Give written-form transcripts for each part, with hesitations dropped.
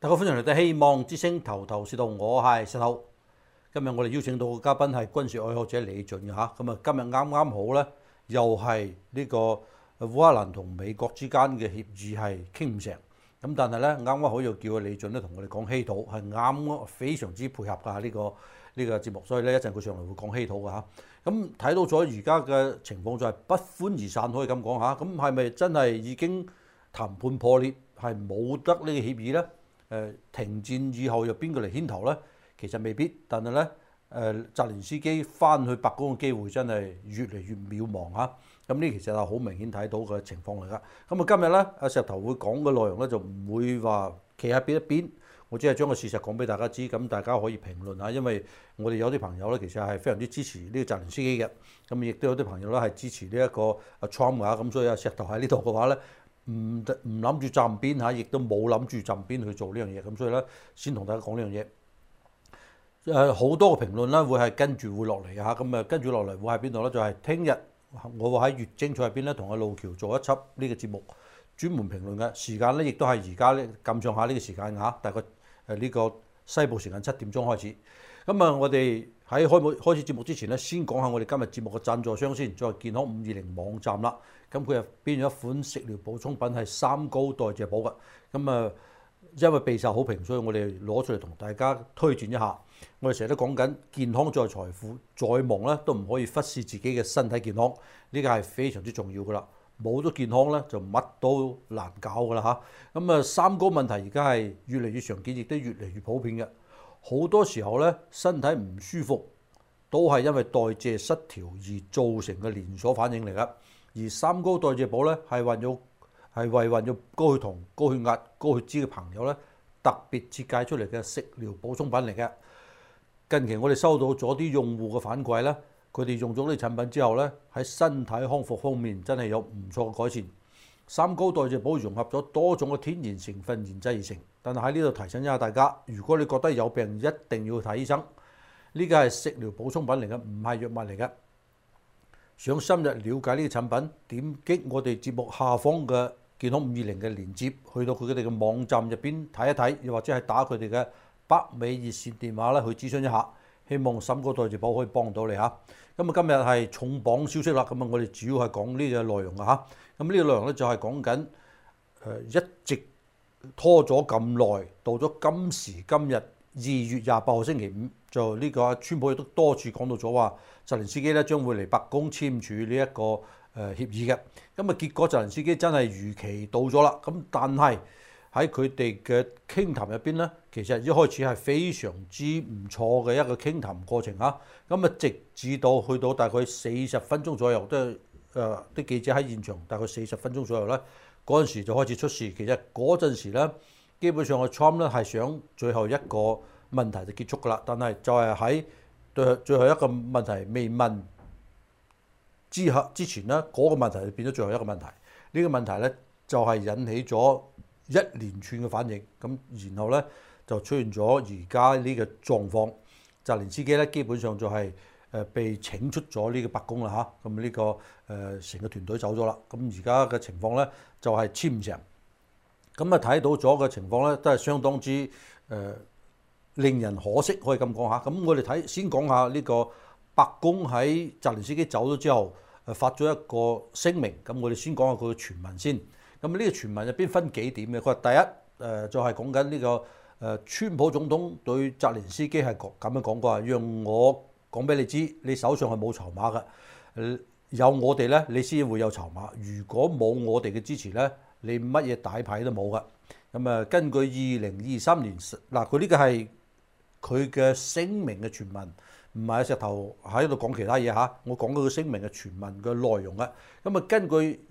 大家歡迎嚟到希望之星頭頭是道，我係石頭。今日我哋邀請到嘅嘉賓係軍事愛好者李峻嘅嚇。咁啊，今日啱啱好咧，又係呢個烏克蘭同美國之間嘅協議係傾唔成。咁但係咧，啱啱好又叫阿李峻咧同我哋講稀土，係啱非常之配合㗎呢個節目。所以咧一陣佢上嚟會講稀土㗎嚇。咁睇到咗而家嘅情況就係不歡而散，可以咁講嚇。咁係咪真係已經談判破裂，係冇得呢個協議咧？停戰以後又邊個嚟牽頭呢？其實未必，但係呢，澤連斯基翻去白宮嘅機會真係越嚟越渺茫嚇。咁呢其實係好明顯睇到嘅情況嚟㗎。咁啊今日呢，阿石頭會講嘅內容呢，就唔會話企喺邊一邊，我只係將個事實講俾大家知，咁大家可以評論下。因為我哋有啲朋友呢，其實係非常之支持呢個澤連斯基嘅，咁亦都有啲朋友呢係支持呢一個阿 Trump 㗎。咁所以阿石頭喺呢度嘅話呢，唔諗住站邊嚇，亦都冇諗住站邊去做呢樣嘢，咁所以咧先同大家講呢樣嘢。好多個評論咧會係跟住會落嚟嘅嚇，咁啊跟住落嚟會喺邊度咧？就係聽日我會喺月精彩入邊咧同阿路橋做一輯呢個節目，專門評論嘅時間咧，亦都係而家咧咁上下呢個時間嚇，大概呢個西部時間7點鐘開始。咁啊，我哋喺開始節目之前咧，先講下我哋今日節目嘅贊助商先，再係健康520網站啦。咁佢又編咗一款食療補充品係三高代謝補嘅。咁啊，因為備受好評，所以我哋攞出嚟同大家推薦一下。我哋成日都講緊健康在財富，在忙咧都唔可以忽視自己嘅身體健康，呢個係非常之重要噶啦。冇咗健康咧，就乜都難搞噶啦嚇。咁啊，三高問題而家係越嚟越常見，亦都越嚟越普遍嘅。好多時候咧，身體唔舒服都係因為代謝失調而造成嘅連鎖反應嚟㗎。而三高代謝補咧係為患有高血糖、高血壓、高血脂嘅朋友咧特別設計出嚟嘅食療補充品嚟嘅。近期我哋收到咗啲用戶嘅反饋咧，佢哋用咗呢啲產品之後咧，喺身體康復方面真係有唔錯嘅改善。三高代謝補融合咗多種嘅天然成分研製而成，但係喺呢度提醒一下大家，如果你覺得有病，一定要睇醫生。呢個係食療補充品嚟嘅，唔係藥物嚟嘅。想深入了解呢個產品，點擊我哋節目下方嘅健康520嘅連結，去到佢哋嘅網站入邊睇一睇，又或者係打佢哋嘅北美熱線電話咧去諮詢一下。希望三高代謝補可以幫到你嚇。咁啊，今日係重磅消息啦。咁啊，我哋主要係講呢個內容嘅嚇。咁呢個內容咧就係講緊一直拖咗咁耐，到咗今時今日2月28號星期五，就呢個川普亦都多次講到咗話，澤連斯基咧將會嚟白宮簽署呢一個協議嘅。咁啊，結果澤連斯基真係如期到咗啦。咁但係喺佢哋嘅傾談入邊咧，其實一開始係非常之唔錯嘅一個傾談過程嚇。咁啊，直至到去到大概40分鐘左右，都係啲記者喺現場大概40分鐘左右咧，嗰陣時就開始出事。其實嗰陣時咧，基本上個 Trump 咧係想最後一個問題就結束㗎啦，但係就係喺最後一個問題未問之前咧，嗰個問題就變咗最後一個問題。呢個問題咧就係引起咗一連串嘅反應，咁然後咧就出現咗而家呢個狀況。澤連斯基咧基本上就係被請出咗呢個白宮啦嚇，咁呢個成個團隊走咗啦。咁而家嘅情況咧就係簽唔成，咁啊睇到咗嘅情況咧都係相當之令人可惜，可以咁講嚇。咁我哋先講下呢個白宮喺澤連斯基走咗之後發咗一個聲明。咁我哋先講下佢嘅傳聞先。咁呢個傳聞入邊分幾點嘅？佢話第一就係講緊呢個川普總統對澤連斯基係咁樣講過，讓我講俾你知，你手上係冇籌碼嘅，有我哋咧，你先會有籌碼。如果冇我哋嘅支持咧，你乜嘢大牌都冇嘅。咁啊，根據2023年嗱，佢呢個係佢嘅聲明嘅傳聞，唔係石頭喺度講其他嘢嚇。我講佢嘅聲明嘅傳聞嘅內容啊。咁啊，根據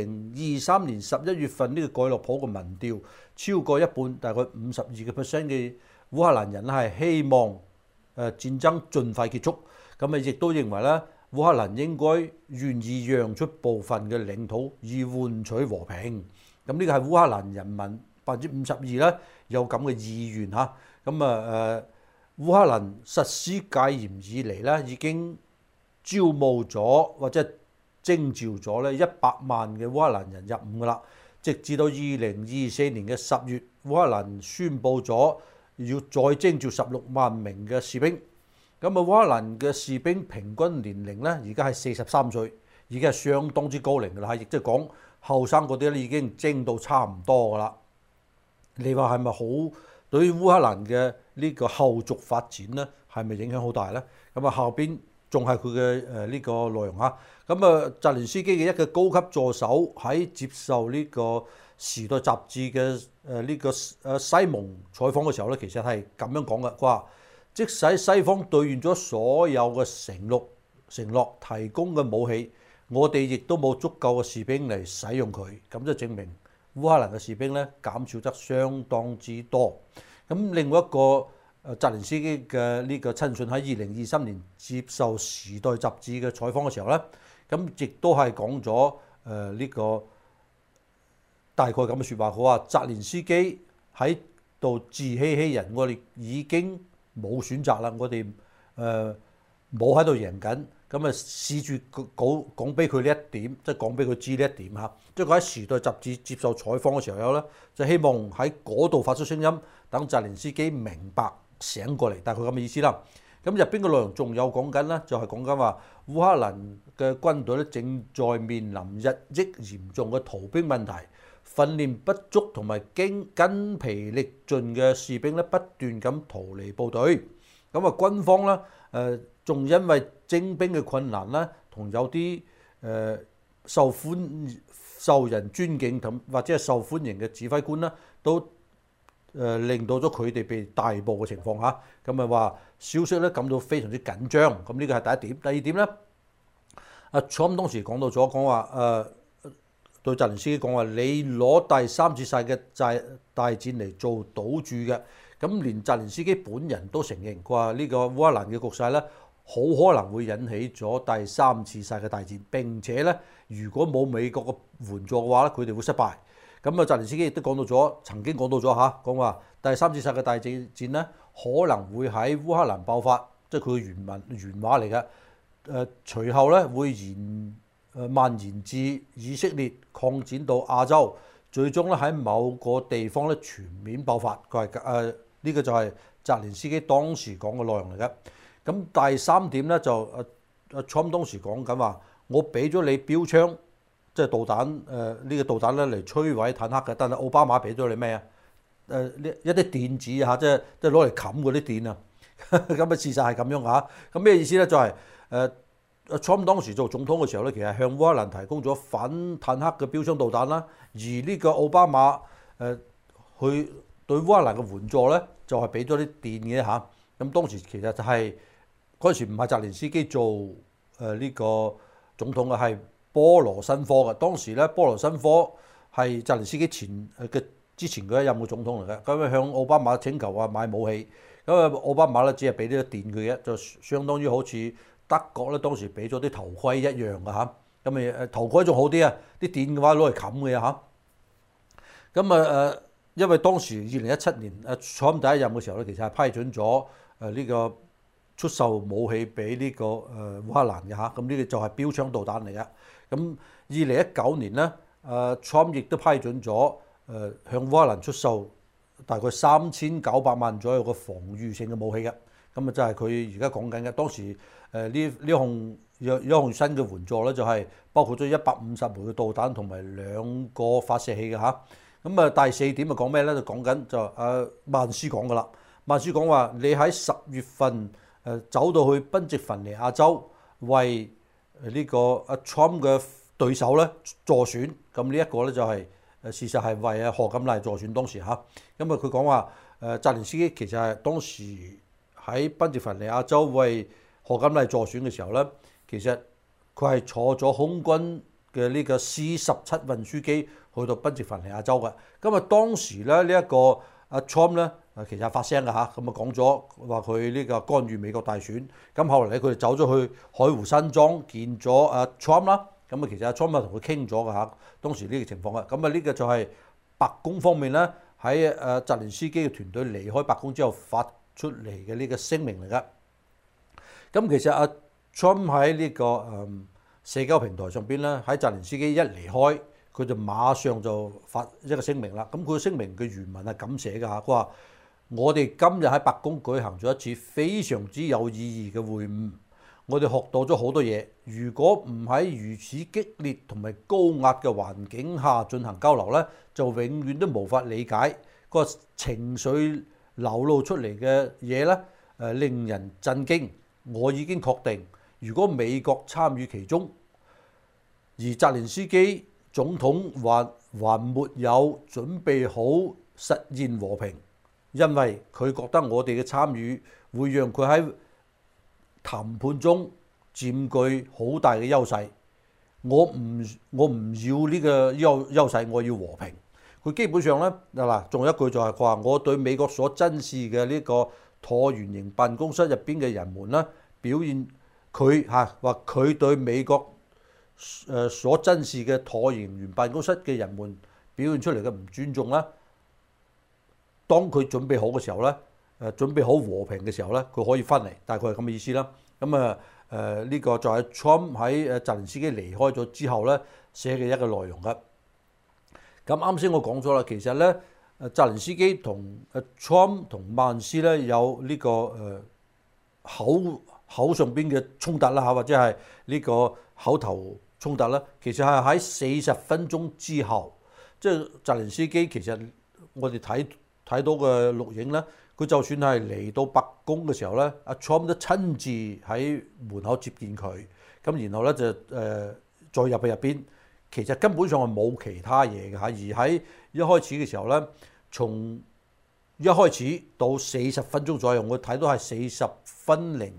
2023年11月份呢個蓋洛普嘅民調，超過一半，大概52%嘅烏克蘭人係希望戰爭盡快結束。咁啊，亦都認為咧，烏克蘭應該願意讓出部分嘅領土以換取和平。咁呢個係烏克蘭人民52%咧有咁嘅意願嚇。咁啊烏克蘭實施戒嚴以嚟咧，已經招募咗或者徵召咗咧100萬嘅烏克蘭人入伍噶啦。 直至到2024年嘅10月，烏克蘭宣布咗要再徵召16萬名嘅士兵。咁啊，烏克蘭嘅士兵平均年齡咧，而家係43歲，已經係相當之高齡㗎啦，亦即係講後生嗰啲咧已經徵到差唔多㗎啦。你話係咪好對於烏克蘭嘅呢個後續發展咧，係咪影響好大咧？咁啊，後邊仲係佢嘅呢個內容嚇。咁啊，澤連斯基嘅一個高級助手喺接受呢個時代雜誌嘅呢個西蒙採訪嘅時候咧，其實係咁樣講嘅，佢話即使西方兌現咗所有嘅承諾提供嘅武器，我哋亦都冇足夠嘅士兵嚟使用佢，咁就證明烏克蘭嘅士兵咧減少得相當之多。咁另外一個澤連斯基嘅呢個親信喺2023年接受時代雜誌嘅採訪嘅時候咧，咁亦都係講咗呢個大概咁嘅説話，佢話澤連斯基喺度自欺欺人，我哋已經冇選擇啦，我哋冇喺度贏緊，咁啊試住講俾佢呢一點，即係講俾佢知呢一點嚇。即係佢喺時代雜誌接受採訪嘅時候有咧，就希望喺嗰度發出聲音，等澤連斯基明白醒過嚟，大概咁嘅意思啦。咁入邊嘅內容仲有講緊咧，就係講緊話烏克蘭嘅軍隊咧正在面臨日益嚴重嘅逃兵問題。訓練不足同埋筋疲力盡嘅士兵咧，不斷咁逃離部隊。咁啊，軍方咧仲因為徵兵嘅困難咧，同有啲受人尊敬同或者係受歡迎嘅指揮官咧，都令到咗佢哋被逮捕嘅情況下，咁啊話消息咧感到非常之緊張。咁呢個係第一點。第二點咧，阿Trump當時講到咗講話對澤連斯基講話，你攞第三次世界大戰嚟做賭注嘅，咁連澤連斯基本人都承認，佢話呢個烏克蘭嘅局勢咧，好可能會引起咗第三次世界大戰，並且咧，如果冇美國嘅援助嘅話咧，佢哋會失敗。咁啊，澤連斯基亦都講到咗，曾經講到咗嚇，講話第三次世界大戰咧，可能會喺烏克蘭爆發，即係佢嘅原話嚟嘅。隨後咧會蔓延至以色列，擴展到亞洲，最終咧喺某個地方咧全面爆發。佢係呢個就係澤連斯基當時講嘅內容嚟嘅。咁第三點咧就Trump 當時講緊話，我俾咗你標槍，即係導彈呢個導彈咧嚟摧毀坦克嘅，但係奧巴馬俾咗你咩啊？一啲電子嚇，即係攞嚟冚嗰啲電啊。咁嘅事實係咁樣嚇。咁咩意思咧？就係Trump 當時做總統嘅時候咧，其實向烏克蘭提供咗反坦克嘅標槍導彈啦，而呢個奧巴馬去對烏克蘭嘅援助咧，就係俾咗啲電嘅嚇。咁當時其實就係嗰陣時唔係澤連斯基做呢個總統嘅，係波羅申科嘅。當時咧波羅申科係澤連斯基之前嗰一任嘅總統嚟嘅，咁向奧巴馬請求話買武器，咁啊奧巴馬咧只係俾啲電佢嘅，就相當於好似德國咧當時俾咗啲頭盔一樣嘅嚇。咁頭盔仲好啲啊，啲電嘅話攞嚟冚嘅嚇。咁因為當時2017年Trump第一任嘅時候咧，其實係批准咗呢個出售武器俾呢個烏克蘭嘅嚇。咁呢個就係標槍導彈嚟嘅。咁2019年咧Trump 亦都批准咗向烏克蘭出售大概3900萬左右嘅防禦性嘅武器嘅。咁就係佢而家講緊嘅。當時呢項新嘅援助咧，就係包括咗150枚嘅導彈同埋2個發射器嘅嚇。咁第四點就講咩咧？就講緊就曼斯講噶啦。曼斯講話你喺10月份走到去賓夕凡尼亞州為呢個Trump 嘅對手咧助選。咁呢一個咧就係事實係為賀錦麗助選當時嚇。佢講話澤連斯基其實係當時喺賓夕凡尼亞州為賀錦麗助選嘅時候咧，其實佢係坐咗空軍嘅呢個 C-17運輸機去到賓夕凡尼亞州嘅。當時咧呢一個Trump 咧其實係發聲嘅嚇，講咗話佢呢個干預美國大選。後來咧佢哋走咗去海湖山莊見咗Trump 啦。其實Trump 同佢傾咗嘅嚇，當時呢個情況嘅。呢個就係白宮方面咧喺澤連斯基嘅團隊離開白宮之後發出嚟嘅呢個聲明嚟㗎。其實Trump 喺呢個社交平台上邊咧，喺澤連斯基一離開佢就馬上就發一個聲明啦。咁佢聲明嘅原文係咁寫㗎嚇，佢話：我哋今日喺白宮舉行咗一次非常之有意義嘅會晤，我哋學到咗好多嘢。如果唔喺如此激烈同埋高壓嘅環境下進行交流呢，就永遠都無法理解個情緒流露出嚟嘅嘢呢，令人震驚。我已經確定，如果美國參與其中，而澤連斯基總統還沒有準備好實現和平，因為佢覺得我哋嘅參與會讓佢喺談判中佔據好大嘅優勢。我唔要呢個優勢，我要和平。佢基本上呢，嗱，仲有一句就係話，我對美國所珍視嘅呢個橢圓形辦公室入邊嘅人們呢，表現佢話佢對美國所珍視嘅橢圓形辦公室嘅人們表現出嚟嘅唔尊重啦。當佢準備好嘅時候呢，準備好和平嘅時候呢，佢可以翻嚟，大概係咁嘅意思啦。咁呢個就係 Trump 喺澤連斯基離開咗之後呢寫嘅一個內容嘅。咁啱先我講咗啦，其實呢，澤連斯基同Trump 同曼斯呢有呢個口上邊嘅衝突啦嚇，或者係呢個口頭衝突啦，其實係喺40分鐘之後，即係澤連斯基其實我哋睇到嘅錄影咧，佢就算係嚟到白宮嘅時候咧，阿 Trump 都親自喺門口接見佢，咁然後咧就再入去入邊，其實根本上係冇其他嘢嘅嚇，而喺一開始嘅時候咧，從一開始到40分鐘左右，我睇到係40分零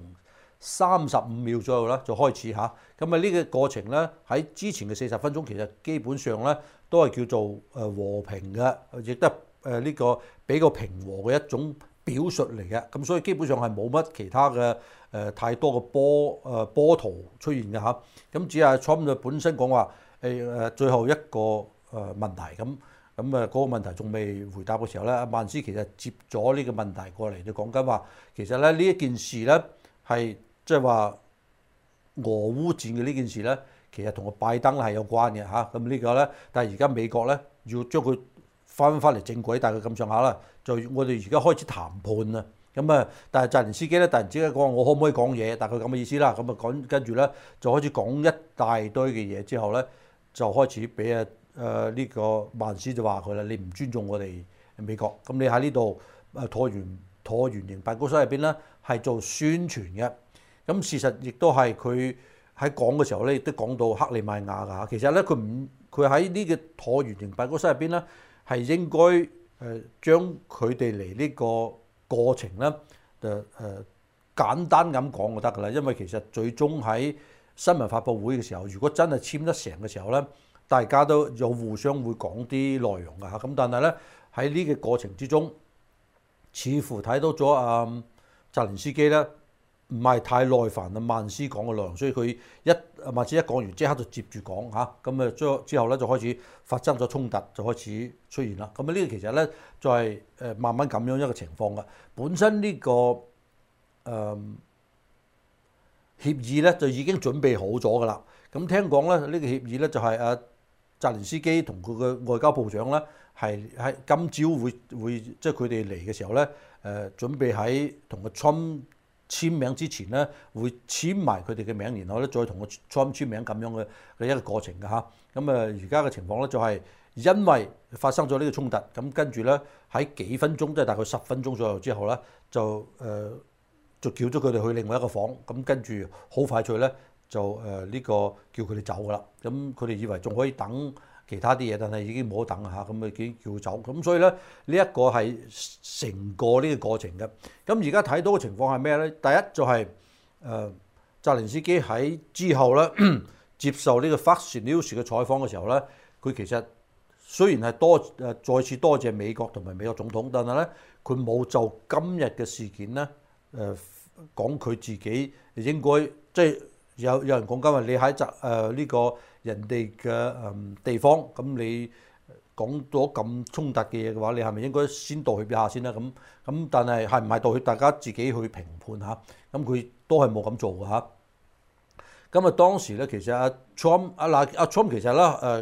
35秒左右啦，就開始嚇。咁呢個過程咧，喺之前嘅40分鐘，其實基本上咧都係叫做和平嘅，亦都係呢個比較平和嘅一種表述嚟嘅。咁所以基本上係冇乜其他嘅太多嘅波圖出現嘅嚇。咁只係 Trump 本身講話最後一個問題咁。嗰個問題仲未回答嘅時候咧，阿曼斯其實接咗呢個問題過嚟，就講緊話其實咧呢一件事咧係即係話俄烏戰嘅呢件事咧，其實同個拜登係有關嘅嚇。咁呢個咧，但係而家美國咧要將佢翻嚟正軌，大概咁上下啦。就我哋而家開始談判啦。但係澤連斯基咧突然之間講我可唔可以講嘢，大概咁嘅意思啦。跟住咧就開始講一大堆嘅嘢之後咧，就開始俾呢個曼斯就話佢啦，你唔尊重我哋美國，咁你喺呢度橢圓形辦公室入邊咧係做宣傳嘅，咁事實亦都係佢喺講嘅時候咧，亦都講到克里米亞㗎。其實咧佢喺呢個橢圓形辦公室入邊咧係應該將佢哋嚟呢個過程咧簡單咁講就得㗎啦，因為其實最終喺新聞發佈會嘅時候，如果真係簽得成嘅時候咧，大家都有互相會講啲內容㗎嚇，咁但係咧喺呢個過程之中，似乎睇到咗澤連斯基咧唔係太耐煩啊曼斯講嘅內容，所以佢曼斯一講完即刻就接住講嚇，咁之後咧就開始發生咗衝突，就開始出現啦。咁呢個其實咧就係慢慢咁樣一個情況㗎。本身呢個協議咧就已經準備好咗㗎啦。咁聽講咧呢個協議咧就係澤連斯基同佢嘅外交部長咧，係喺今朝會即係佢哋嚟嘅時候咧，準備喺同個 Trump 簽名之前咧，會簽埋佢哋嘅名，然後咧再同個 Trump 簽名咁樣嘅一個過程㗎嚇。而家嘅情況咧就係因為發生咗呢個衝突，咁跟住咧喺幾分鐘，即係大概10分鐘左右之後咧，就叫咗佢哋去另外一個房，咁跟住好快脆咧。就呢個叫佢哋走㗎啦，咁佢哋以為仲可以等其他啲嘢，但係已經冇得等嚇，咁已經叫佢走。咁所以咧呢一個係成個呢個過程嘅。咁而家睇到嘅情況係咩咧？第一就係澤連斯基喺之後咧接受呢個 Fox News 嘅採訪嘅時候咧，佢其實雖然係再次多謝美國同埋美國總統，但係咧佢冇就今日嘅事件咧講佢自己應該即係。有人講緊話，你喺呢個人哋嘅地方，咁你講咗咁衝突嘅嘢嘅話，你係咪應該先道歉一下先啦？咁但係係唔係道歉，大家自己去評判嚇。咁佢都係冇咁做嘅嚇。當時咧，其實Trump 其實咧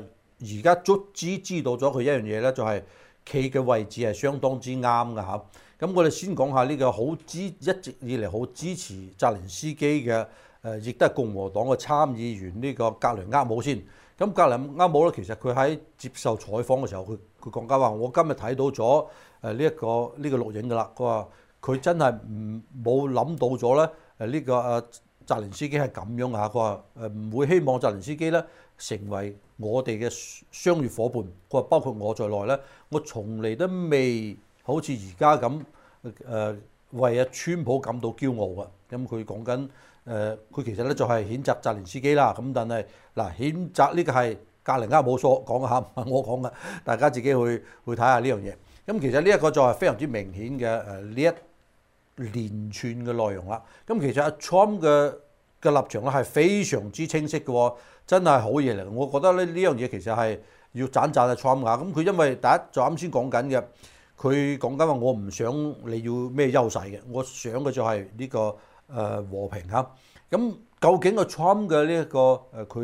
而家卒之知道咗佢一樣嘢咧，就係企嘅位置係相當之啱嘅嚇。咁我哋先講下呢個一直以嚟好支持澤連斯基嘅亦都係共和黨嘅參議員呢個格雷厄姆先。咁格雷厄姆咧，其實佢喺接受採訪嘅時候，佢講緊話：我今日睇到咗呢個錄影㗎啦。佢話佢真係冇諗到咗咧呢個澤連斯基係咁樣嚇。佢話唔會希望澤連斯基咧成為我哋嘅商業伙伴。佢話包括我在內咧，我從嚟都未好似而家咁為阿川普感到驕傲嘅。咁佢講緊佢其實咧就係譴責澤連斯基啦。咁但係嗱，譴責呢個係格雷厄姆所講嘅嚇，唔係我講嘅，大家自己去睇下呢樣嘢。咁其實呢一個就係非常之明顯嘅呢一連串嘅內容啦。咁其實阿 Trump 嘅立場咧係非常之清晰嘅喎，真係好嘢嚟。我覺得呢樣嘢其實係要讚阿 Trump 㗎。咁佢因為第一就啱先講緊嘅，佢講緊話我唔想你要咩優勢嘅，我想嘅就係呢個和平嚇。咁究竟個 Trump 嘅呢一個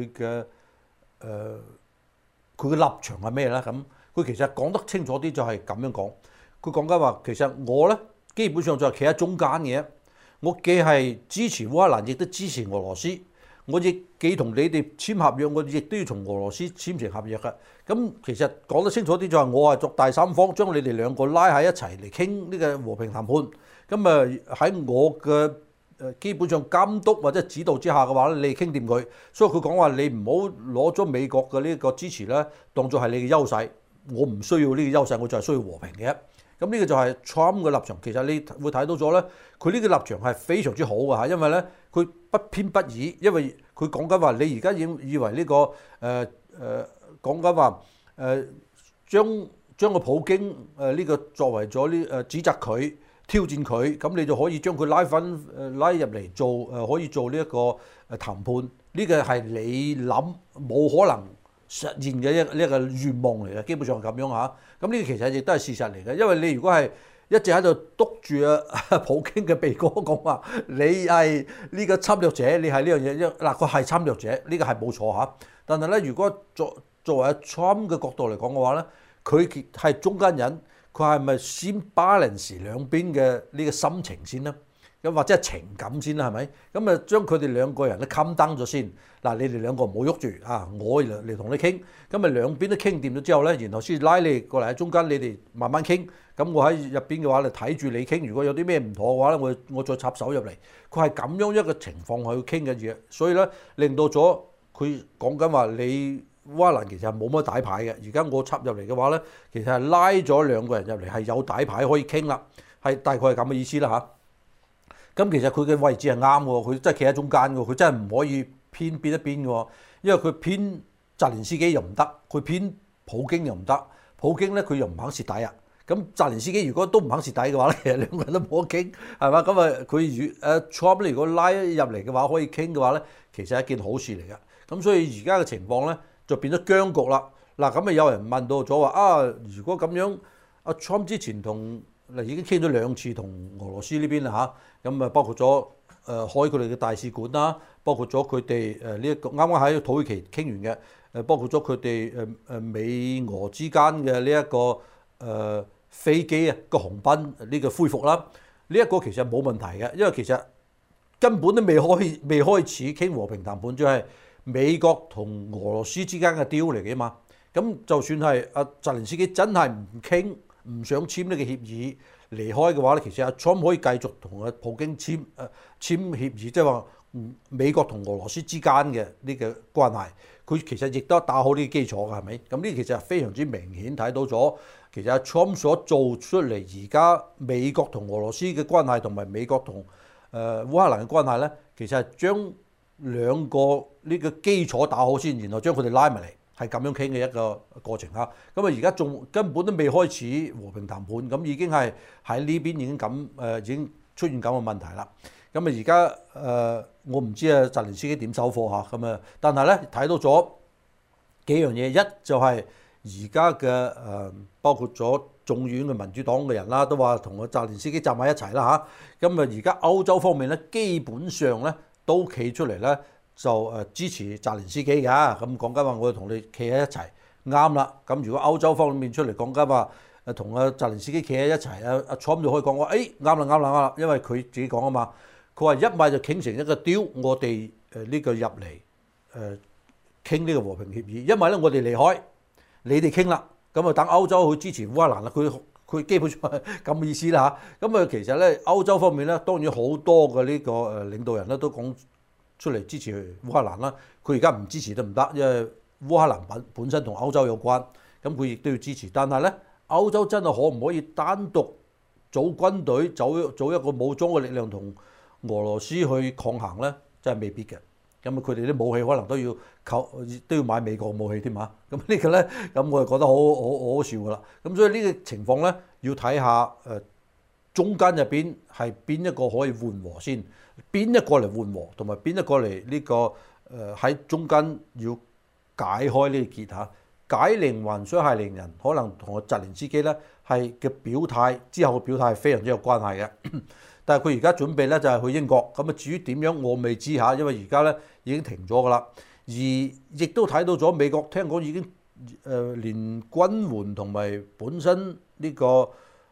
佢嘅立場係咩咧？咁佢其實講得清楚啲就係咁樣講。佢講緊話其實我咧基本上就係企喺中間嘅，我既係支持烏克蘭，亦都支持俄羅斯。我亦既同你哋簽合約，我亦都要同俄羅斯簽成合約嘅。咁其實講得清楚啲就係我係作第三方，將你哋兩個拉喺一齊嚟傾呢個和平談判。咁喺我嘅基本上監督或者指導之下嘅話咧，你傾掂佢。所以佢講話你唔好攞咗美國嘅呢個支持咧，當作係你嘅優勢。我唔需要呢個優勢，我就係需要和平嘅。咁呢個就係 Trump 嘅立場。其實你會睇到咗咧，佢呢個立場係非常之好嘅嚇，因為咧佢不偏不倚，因為佢講緊話你而家以為呢個講緊話將個普京呢個作為咗呢指責佢挑戰佢，咁你就可以將佢拉入嚟做可以做呢一個談判。呢個係你諗冇可能實現嘅呢一個願望嚟嘅，基本上係咁樣嚇。咁呢個其實亦都係事實嚟嘅，因為你如果係一直喺度督住普京嘅鼻哥講話，你係呢個侵略者，你係呢樣嘢，嗱佢係侵略者，呢個係冇錯嚇。但係咧，如果作為阿 Trump 嘅角度嚟講嘅話咧，佢係中間人，佢係咪先 balance 兩邊嘅呢個心情先咧？咁或者係情感先啦，係咪？咁將佢哋兩個人都冚燈咗先。嗱，你哋兩個唔好喐住啊！我嚟同你傾。咁兩邊都傾掂咗之後咧，然後先拉你過嚟喺中間，你哋慢慢傾。咁我喺入邊嘅話，你睇住你傾。如果有啲咩唔妥嘅話咧，我再插手入嚟。佢係咁樣一個情況去傾嘅嘢，所以咧令到咗佢講緊話你烏克蘭其實係冇乜底牌嘅。而家我插入嚟嘅話咧，其實係拉咗兩個人入嚟係有底牌可以傾啦，係大概係咁嘅意思啦嚇。咁其實佢嘅位置係啱喎，佢真係企喺中間嘅，佢真係唔可以偏邊一邊嘅，因為佢偏澤連斯基又唔得，佢偏普京又唔得，普京咧佢又唔肯蝕底啊。咁澤連斯基如果都唔肯蝕底嘅話咧，其實兩個人都冇得傾，係嘛？咁佢Trump 如果拉入嚟嘅話，可以傾嘅話咧，其實係一件好事嚟嘅。咁所以而家嘅情況咧就變咗僵局啦。嗱，咁有人問到咗話啊，如果咁樣，阿 Trump 之前已經傾咗2次同俄羅斯呢邊啦嚇，咁包括咗開佢哋嘅大使館啦，包括咗佢哋呢一個啱啱喺土耳其傾完嘅，包括咗佢哋美俄之間嘅呢一個飛機個航班呢個恢復啦，呢一個其實冇問題嘅，因為其實根本都未開始傾和平談判，即係美國同俄羅斯之間嘅 deal 嚟嘅嘛。咁就算係阿澤連斯基真係唔傾，唔想簽呢個協議離開嘅話咧，其實阿 Trump 可以繼續同阿普京簽協議，即係話美國同俄羅斯之間嘅呢個關係，佢其實亦都打好呢個基礎嘅，係咪？咁呢其實係非常之明顯睇到咗，其實阿 Trump 所做出嚟而家美國同俄羅斯嘅關係同埋美國同烏克蘭嘅關係咧，其實係將兩個呢個基礎打好先，然後將佢哋拉埋嚟。係咁樣傾嘅一個過程嚇，咁而家仲根本都未開始和平談判，咁已經係喺呢邊已經出現咁嘅問題啦。咁而家我唔知澤連斯基點收貨嚇，咁但係咧睇到咗幾樣嘢，一就係而家嘅包括咗眾院嘅民主黨嘅人啦，都話同個澤連斯基站埋一齊啦嚇。咁而家歐洲方面咧，基本上咧都企出嚟咧。就支持澤連斯基㗎，咁講緊話我哋同你企喺一齊， 啱啦。咁如果歐洲方面出嚟講緊話，同阿澤連斯基企喺一齊，阿 Trump 就可以講話，啱啦啱啦啱啦，因為佢自己講啊嘛，佢話一買就傾成一個 deal，我哋呢個入嚟傾呢個和平協議，因為咧我哋離開，你哋傾啦，咁啊等歐洲去支持烏克蘭啦，佢基本上係咁嘅意思啦嚇。咁啊其實咧歐洲方面咧，當然好多嘅呢個領導人咧都講出嚟支持烏克蘭啦。佢而家唔支持都唔得，因為烏克蘭本身同歐洲有關，咁佢亦都要支持。但係咧歐洲真係可唔可以單獨組軍隊、組一個武裝嘅力量同俄羅斯去抗衡咧？真係未必嘅。咁佢哋啲武器可能都要買美國武器添嚇。咁呢個咧，咁我就覺得好笑噶啦。咁所以呢個情況咧，要睇下中間入邊係邊一個可以緩和先，邊一個嚟緩和，同埋邊一個嚟呢個喺中間要解開呢個結嚇。解鈴還須繫鈴人，可能同個澤連斯基咧係嘅表態之後嘅表態係非常之有關係嘅。但係佢而家準備咧就係去英國，咁啊至於點樣我未知嚇，因為而家咧已經停咗噶啦，而亦都睇到咗美國聽講已經連軍援同埋本身呢個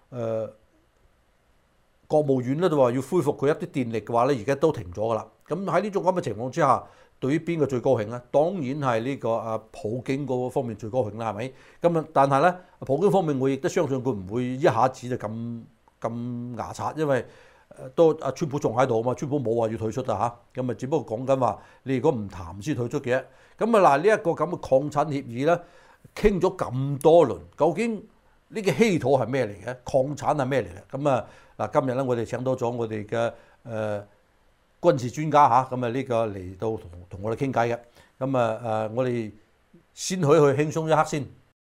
國務院咧都話要恢復佢一啲電力嘅話咧，而家都停咗噶啦。咁喺呢種咁嘅情況之下，對於邊個最高興咧？當然係呢個普京嗰方面最高興啦，係咪？咁啊，但係咧普京方面我亦都相信佢唔會一下子就咁牙刷，因為都阿川普仲喺度啊嘛，川普冇話要退出啊嚇，咁啊只不過講緊話你如果唔談先退出嘅。咁啊嗱，呢一個咁嘅礦產協議咧，傾咗咁多輪，究竟呢個稀土係咩嚟嘅？礦產係咩嚟嘅？咁啊嗱，今日咧我哋請多咗我哋嘅軍事專家嚇，咁啊呢個嚟到同我哋傾偈嘅。咁啊我哋先去輕鬆一刻先。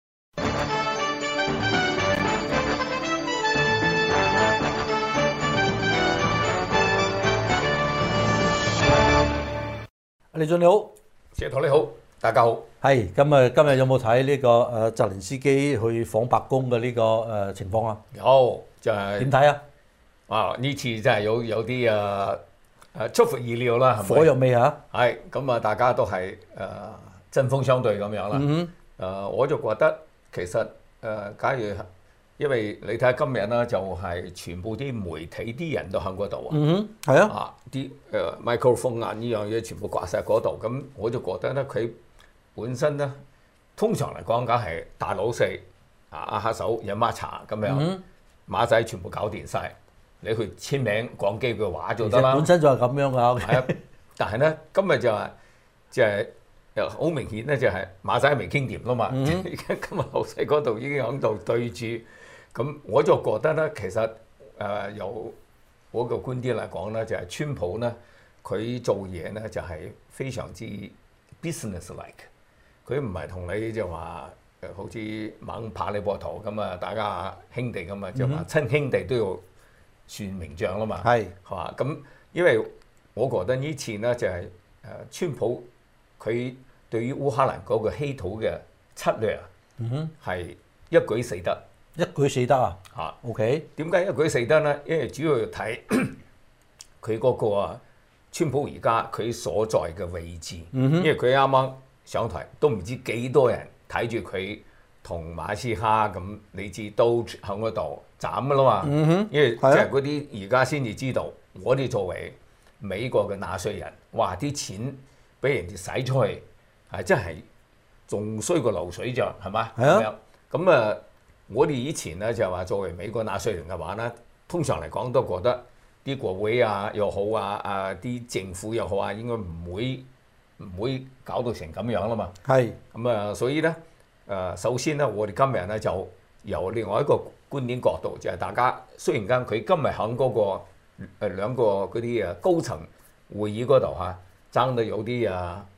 李俊你好， 謝頭你好，大家好。 係今日有冇睇呢個澤連斯基去訪白宮嘅呢個情況啊？ 有就係點睇啊？ 啊呢次真係有啲出乎意料啦，係咪？ 火藥味啊！ 係咁啊，大家都係針鋒相對咁樣啦。我就覺得其實假如因為你睇下今日啦，就係全部啲媒體啲人都喺嗰度啊。 係啊。 啲microphone 啊呢樣嘢全部掛晒嗰度，咁我就覺得咧，佢本身咧通常嚟講梗係大老細阿黑手飲馬茶咁樣，馬仔全部搞掂晒，你去簽名講幾句話就得啦。 本身就係咁樣㗎。 係啊，但係咧今日就係好明顯咧，就係馬仔未傾掂啦嘛。而家今日老細嗰度已經喺度對住。咁我就覺得咧，其實由我個觀點嚟講咧，就係川普咧，佢做嘢咧就係非常之 business-like， 佢唔係同你就話好似猛拍你膊頭咁啊，大家兄弟咁啊，就話親兄弟都要算名賬啦嘛，係嘛？咁因為我覺得呢次咧就係川普佢對於烏克蘭嗰個稀土嘅策略係一舉四得。 一舉四得啊！ 嚇 ，OK。 點解一舉四得咧？因為主要睇佢嗰個川普而家佢所在嘅位置，因為佢啱啱上台，都唔知幾多人睇住佢同馬斯哈咁，你知都喺嗰度斬噶啦嘛。因為即係嗰啲而家先至知道，我哋作為美國嘅納稅人，哇！啲錢俾人哋使出去，係真係仲衰過流水賬，係嘛？係啊。咁啊〜我哋以前咧就話作為美國納稅人嘅話咧，通常嚟講都覺得啲國會啊又好啊，啲政府又好啊，應該唔會搞到成咁樣啦嘛。係咁啊，所以咧首先咧，我哋今日咧就由另外一個觀點角度，就係大家雖然間佢今日喺嗰個兩個嗰啲高層會議嗰度嚇爭到有啲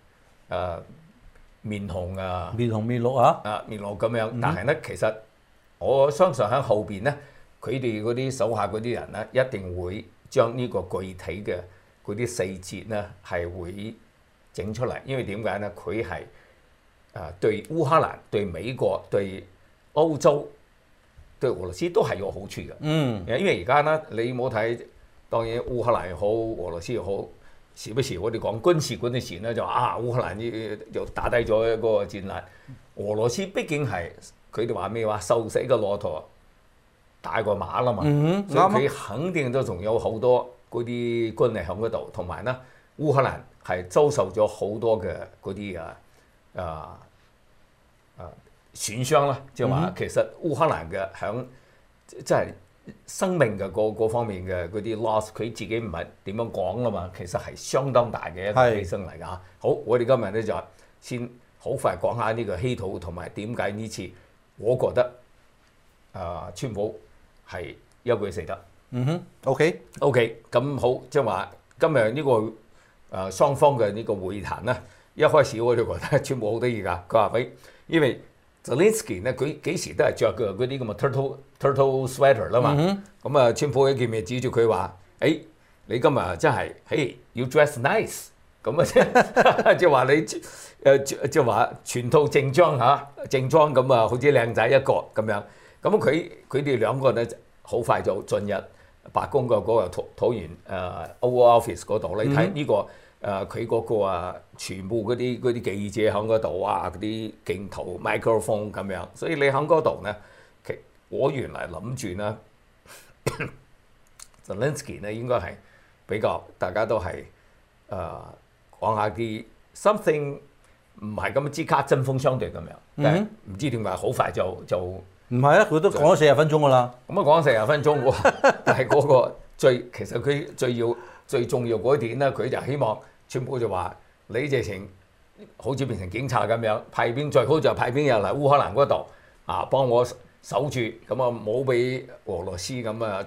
面紅啊，面綠啊，面綠咁樣，但係咧其實我相信喺後邊咧，佢哋嗰啲手下嗰啲人咧，一定會將呢個具體嘅嗰啲細節咧係會整出嚟。因為點解咧？佢係對烏克蘭、對美國、對歐洲、對俄羅斯都係有好處嘅。因為而家咧，你冇睇，當然烏克蘭又好，俄羅斯又好， 時不時我哋講軍事嗰陣時咧，就話啊烏克蘭又打低咗一個戰艦。俄羅斯畢竟係佢哋話咩話，瘦死嘅駱駝大過馬啦嘛，所以佢肯定都仲有好多嗰啲軍力喺嗰度，同埋咧烏克蘭係遭受咗好多嘅嗰啲損傷啦，即係話其實烏克蘭嘅響即係生命嘅嗰方面嘅嗰啲 loss， 佢自己唔係點樣講啦嘛，其實係相當大嘅一個犧牲嚟㗎。好，我哋今日咧就先好快講下呢個稀土同埋點解呢次我覺得川普係一舉四得。 OK， 咁好，即係話今日呢個雙方嘅呢個會談咧，一開始我就覺得川普好得意㗎。佢話俾，因為 Zelensky 咧，佢幾時都係着嘅嗰啲咁嘅 turtle sweater 啦嘛。咁啊，川普一見面指住佢話：誒，你今日真係，hey you dress nice。咁啊，即係話你即係話全套正裝嚇，正裝咁啊，好似靚仔一個咁樣。咁佢哋兩個咧，好快就進入白宮嘅嗰個橢圓Oval Office 嗰度。你睇呢個佢嗰個全部嗰啲記者喺嗰度啊，嗰啲鏡頭 microphone 咁樣。所以你喺嗰度咧，我原來諗住咧，Zelensky 咧應該係比較大家都係講下啲 something 唔係咁即刻針鋒相對咁樣，但係唔知點解好快就唔係啊！佢都講咗40分鐘㗎啦。 咁啊講咗40分鐘喎，但係嗰個其實佢最重要嗰一點咧，佢就希望川普就話你直情好似變成警察咁樣，派兵最好就派兵入嚟烏克蘭嗰度啊，幫我守住，咁啊冇俾俄羅斯咁啊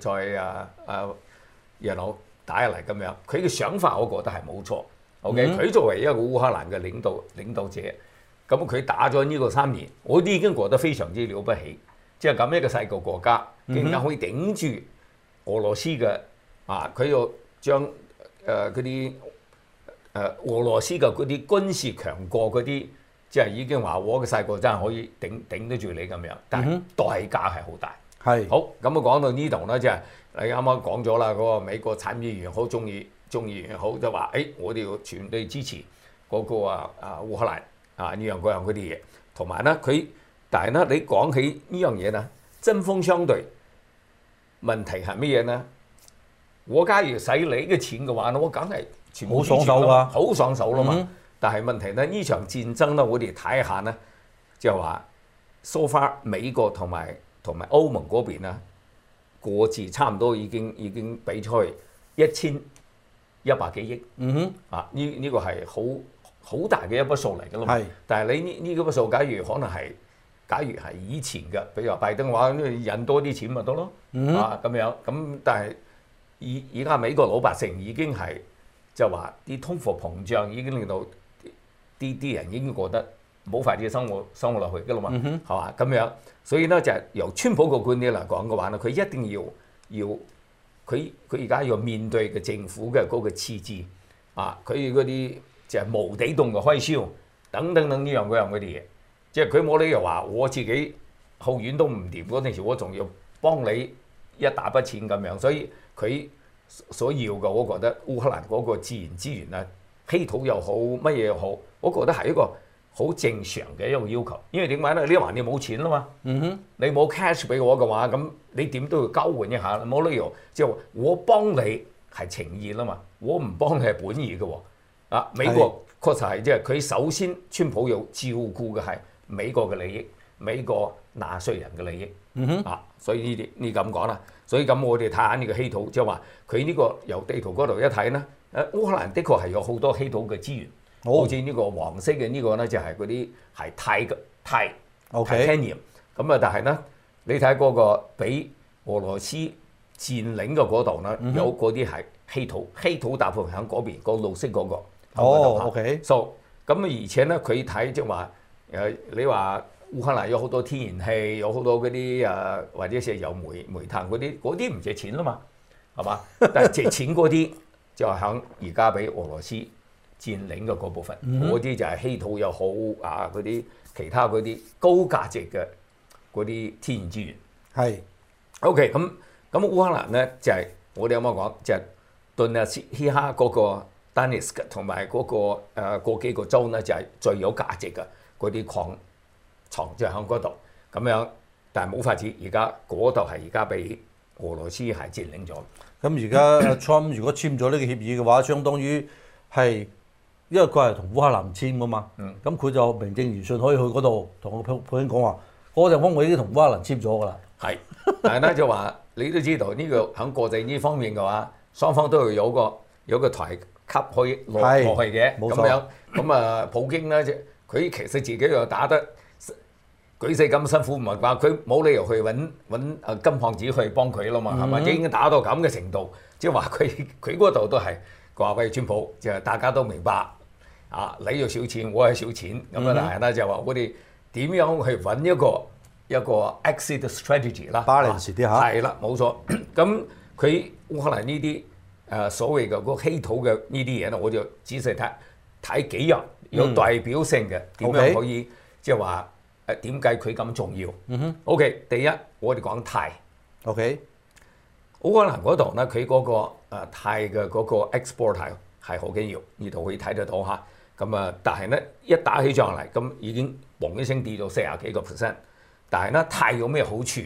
再打入嚟咁樣。佢嘅想法我覺得係冇錯。OK，佢作為一個烏克蘭嘅領導者，咁佢打咗呢個3年，我都已經覺得非常之了不起。即係咁一個細個國家，竟然可以頂住俄羅斯嘅佢又將嗰啲俄羅斯嘅嗰啲軍事強國嗰啲，即係已經話我嘅細個真係可以頂得住你咁樣，但係代價係好大。 係好咁啊，講到呢度咧，即係你啱啱講咗啦，嗰個美國參議員好中意好就話我哋要全力支持嗰個烏克蘭呢樣嗰樣嗰啲嘢，同埋咧但係咧你講起呢樣嘢咧，針鋒相對，問題係乜嘢咧？我假如使你嘅錢嘅話咧，我梗係全部好爽手㗎， 好爽手啦嘛。但係問題咧，呢場戰爭咧，我哋睇下咧，就係話 so far 美國同埋歐盟嗰邊啦，各自差唔多已經俾出去1100幾億。呢個係好大嘅一筆數嚟㗎啦嘛。但係你呢個筆數，假如係以前嘅，比如話拜登話印多啲錢咪得咯。咁樣咁，但係而家美國老百姓已經係就話啲通貨膨脹已經令到啲人已經覺得冇法子生活落去㗎啦嘛，係嘛咁樣。所以咧就係由川普個觀點嚟講嘅話咧，佢一定要佢而家要面對嘅政府嘅嗰個赤字佢嗰啲就係無底洞嘅開銷等呢樣嗰啲嘢，即係佢冇理由話我自己後院都唔掂嗰陣時，我仲要幫你一大筆錢咁樣。所以佢所要嘅，我覺得烏克蘭嗰個自然資源啊，稀土又好，乜嘢又好，我覺得係一個好正常嘅一個要求。因為點解咧？你話你冇錢啦嘛，你冇 cash 俾我嘅話，咁你點都要交換一下，冇理由即係我幫你係情義啦嘛，我唔幫你係本意嘅喎。美國確實係即係佢首先川普要照顧嘅係美國嘅利益，美國納稅人嘅利益。所以呢咁講啦。所以咁我哋睇下呢個稀土，即係話佢呢個由地圖嗰度一睇咧，烏克蘭的確係有好多稀土嘅資源，好似呢個黃色嘅呢個咧就係嗰啲係Titanium。咁啊，但係咧你睇嗰個俾俄羅斯佔領嘅嗰度咧，有嗰啲係稀土大部分喺嗰邊個綠色嗰個。咁而且咧佢睇即係話你話烏克蘭有好多天然氣，有好多嗰啲或者係有煤炭嗰啲唔值錢啦嘛，係嘛？但係值錢嗰啲就係響而家俾俄羅斯佔領嘅嗰部分，嗰啲就係稀土又好嗰啲其他嗰啲高價值嘅嗰啲天然資源。 係 OK， 咁烏克蘭咧就係我哋有冇講就係頓涅茨克嗰個 Donetsk 同埋嗰幾個州呢，就係、是、最有價值嘅嗰啲礦藏就喺嗰度咁樣，但係冇法子，而家嗰度係而家被俄羅斯係佔領咗。 咁而家 Trump 如果簽咗呢個協議嘅話，相當於係因為佢係同烏克蘭簽噶嘛，咁佢就名正言順可以去嗰度同個普京講話，嗰個地方我已經同烏克蘭簽咗㗎啦。 係，但係咧就話你都知道呢個喺國際呢方面嘅話，雙方都要有個台級可以落去嘅咁樣。咁啊，普京咧，佢其實自己又打得舉世咁辛苦，唔係話佢冇理由去揾金礦子去幫佢啦嘛，係咪？已經打到咁嘅程度，即係話佢嗰度都係話喂，川普就係大家都明白啊，你要少錢，我係少錢咁啊，但係咧就話我哋點樣去揾一個 exit strategy 啦 ，balance 啲嚇。 係啦，冇錯。咁佢烏克蘭呢啲所謂嘅嗰稀土嘅呢啲嘢咧，我就仔細睇幾樣有代表性嘅，點樣可以即係話點解佢咁重要？OK， 第一我哋講鈦。 OK， 烏克蘭嗰度咧，佢嗰個鈦嘅嗰個 export 係好緊要，呢度可以睇得到嚇。咁啊，但係咧一打起仗嚟，咁已經嘣一聲跌到40幾個%。但係咧，鈦有咩好處？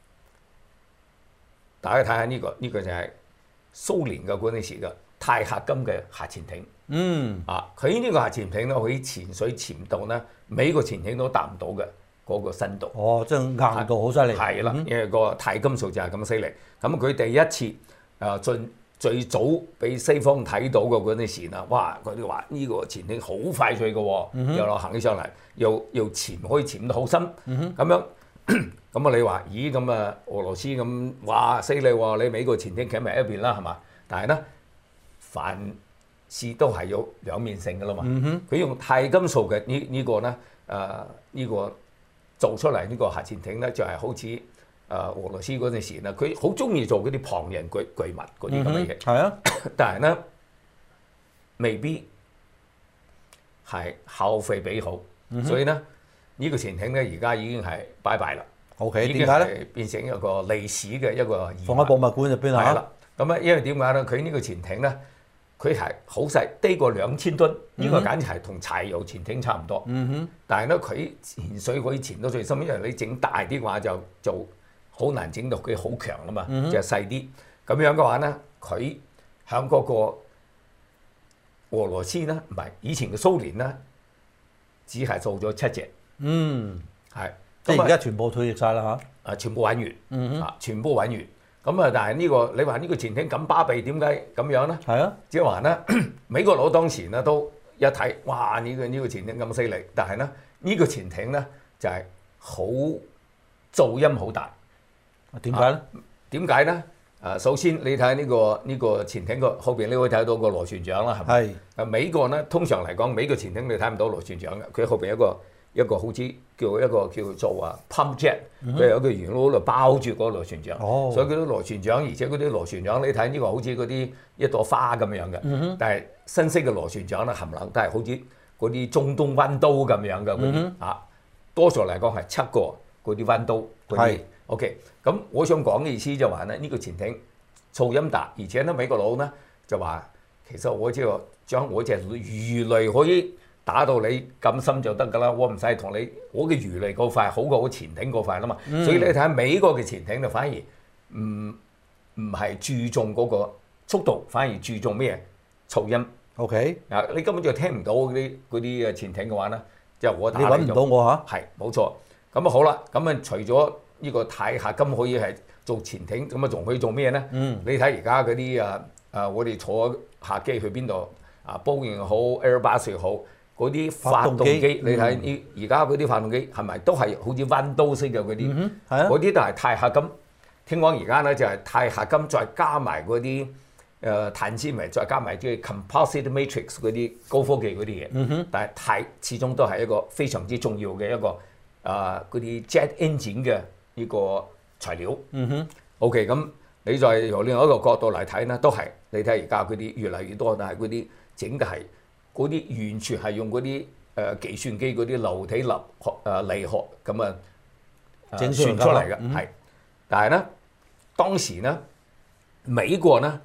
大家睇下呢個就係蘇聯嘅嗰陣時嘅鈦合金嘅核潛艇。佢呢個核潛艇咧可以潛水潛到咧美國潛艇都達唔到嘅嗰個深度。 哦，即係硬度好犀利。 係啦，因為個鈦金屬就係咁犀利。咁佢第一次最早俾西方睇到嘅嗰陣時啦，哇！佢哋話呢個潛艇好快脆嘅喎，又落行起上嚟，又潛可以潛得好深，咁樣咁啊！你話咦咁啊？俄羅斯咁哇犀利喎！你美國潛艇企埋一邊啦，係嘛？但係咧，凡事都係有兩面性嘅啦嘛。佢用鈦金屬嘅呢個咧，呢個做出嚟呢個核潛艇咧，就係好似俄羅斯嗰陣時咧，佢好中意做嗰啲龐然巨物嗰啲咁嘅嘢。 係啊， 但係咧未必係效費比好，所以咧呢個潛艇咧而家已經係拜拜啦。 OK， 點解咧？ 變成一個歷史嘅一個放喺博物館入邊啊。 係啦，咁啊，因為點解咧？佢呢個潛艇咧，佢係好細，低過2000噸，呢個簡直係同柴油潛艇差唔多。但係咧，佢潛水可以潛到最深，因為你整大啲嘅話就好難整到佢好強啊嘛，就係細啲。咁樣嘅話咧，佢響嗰個俄羅斯咧，唔係以前嘅蘇聯咧，只係做咗7隻。係。 即係而家全部退役晒啦嚇！ 全部玩完，全部玩完。咁啊，但係呢個你話呢個潛艇咁巴閉，點解咁樣咧？ 係啊， 即係話咧，美國佬當時咧都一睇，哇！呢個潛艇咁犀利，但係咧呢個潛艇咧就係好噪音好大。 點解咧？ 點解咧？首先你睇呢個潛艇個後邊，你會睇到個螺旋槳啦，係咪？係。美國咧通常嚟講，美國潛艇你睇唔到螺旋槳嘅，佢後邊一個好似叫做pump jet，佢有個圓碌度包住嗰個螺旋槳，所以嗰啲螺旋槳，而且嗰啲螺旋槳你睇呢個好似嗰啲一朵花咁樣嘅，但係新式嘅螺旋槳咧，冚唪唥都係好似嗰啲中東彎刀咁樣嘅嗰啲多數嚟講係7個嗰啲彎刀嗰啲。OK， 咁我想講嘅意思就話咧，呢個潛艇噪音大，而且咧美國佬咧就話其實我只將我隻魚雷可以打到你咁深就得㗎啦，我唔使同你，我嘅魚雷夠快，好過我潛艇夠快啦嘛。所以你睇下美國嘅潛艇就反而唔係注重嗰個速度，反而注重咩噪音。 OK， 你根本就聽唔到嗰啲潛艇嘅話咧，就我打你揾唔到我嚇。 係冇錯。咁啊好啦，咁啊除咗呢個鈦合金可以係做潛艇，咁啊仲可以做咩咧？你睇而家嗰啲我哋坐客機去邊度Boeing 又好 Airbus 又好。嗰啲發動機，你睇而家嗰啲發動機係咪都係好似彎刀式嘅嗰啲？嗰啲都係鈦合金。聽講而家咧就係鈦合金，再加埋嗰啲碳纖維，再加埋即係 composite matrix 嗰啲高科技嗰啲嘢。但係鈦始終都係一個非常之重要嘅一個嗰啲 jet engine 嘅呢個材料。OK， 咁你再由另外一個角度嚟睇咧，都係你睇而家嗰啲越嚟越多，但係嗰啲整嘅係。嗰啲完全係用嗰啲計算機嗰啲流體力學咁整算出嚟嘅，係。但係咧當時咧美國咧